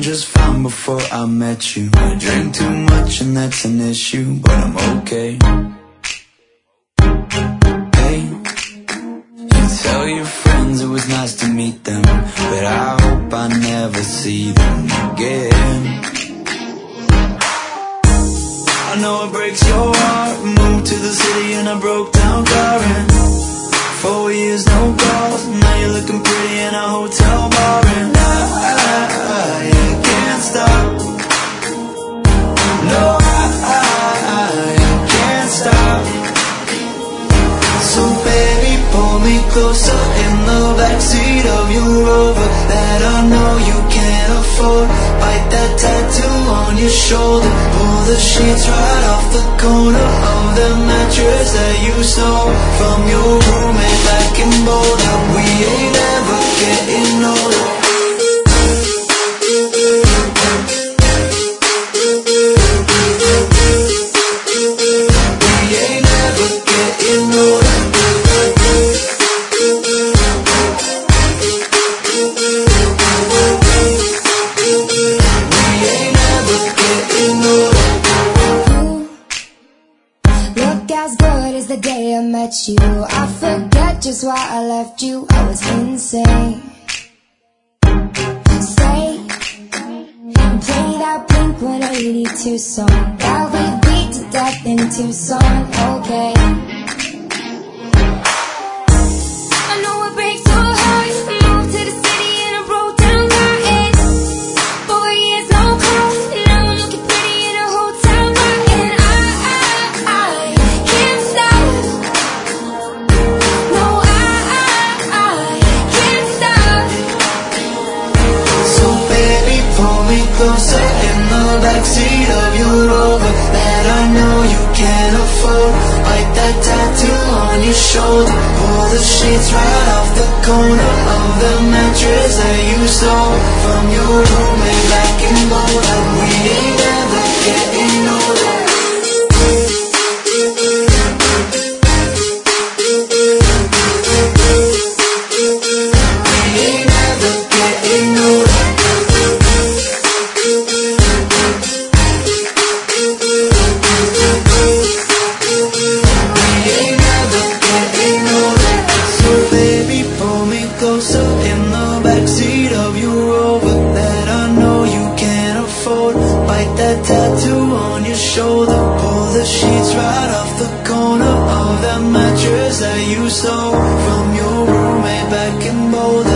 just fine before I met you. I drink too much and that's an issue, but I'm okay. Hey, you tell your friends it was nice to meet them, but I hope I never see them again. I know it breaks your heart. Moved to the city in a broke down car, and 4 years no calls. Now you're looking pretty in a hotel bar, and I can't stop. No, I can't stop. So baby, pull me closer in the backseat of your Rover that I know you can't afford. Bite that tattoo on your shoulder. Pull the sheets right off the corner of the mattress that you stole from your roommate back in Boulder. We ain't ever getting older. We ain't ever getting older. The day I met you, I forget just why I left you. I was insane. Stay and play that Blink-182 song that we beat to death in Tucson. Okay. I know it breaks your heart. Moved to the city in a broke down car, and 4 years no call. Now I'm looking pretty in a hotel bar, and I can't stop. No, I can't stop. So baby, pull me closer in the backseat of your Rover that I know you can't afford. Bite that tattoo on your shoulder. Pull the sheets right off the corner of the mattress that you stole from your roommate back in Boulder. We ain't ever getting older. We ain't ever getting older. Closer in the backseat of your Rover that I know you can't afford. Bite that tattoo on your shoulder. Pull the sheets right off the corner of that mattress that you stole from your roommate back in Boulder.